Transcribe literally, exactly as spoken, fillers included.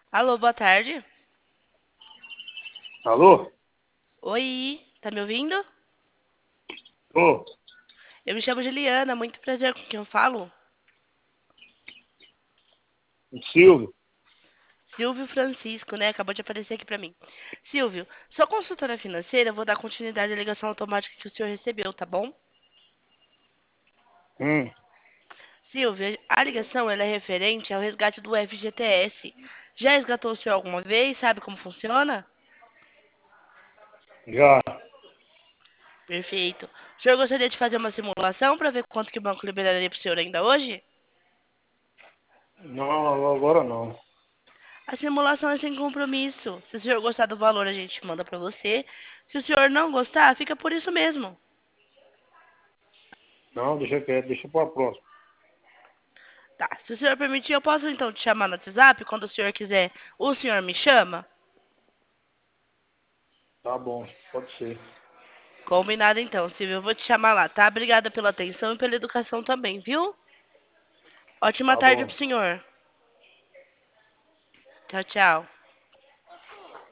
Alô, boa tarde. Alô? Oi, tá me ouvindo? Ô, Eu me chamo Juliana, muito prazer com quem eu falo. Silvio. Silvio Francisco, né? Acabou de aparecer aqui pra mim. Silvio, sou consultora financeira, eu vou dar continuidade à ligação automática que o senhor recebeu, tá bom? Hum, Silvio, a ligação ela é referente ao resgate do F G T S. Já resgatou o senhor alguma vez? Sabe como funciona? já. Perfeito. O senhor gostaria de fazer uma simulação para ver quanto que o banco liberaria para o senhor ainda hoje? Não, agora não. A simulação é sem compromisso. Se o senhor gostar do valor, a gente manda para você. Se o senhor não gostar, fica por isso mesmo. Não, deixa quieto, deixa para próxima. Tá. Se o senhor permitir, eu posso então te chamar no WhatsApp quando o senhor quiser. O senhor me chama? Tá bom, pode ser. Combinado então, Silvio. Eu vou te chamar lá, tá? Obrigada pela atenção e pela educação também, viu? Ótima Tá tarde bom. pro senhor. Tchau, tchau.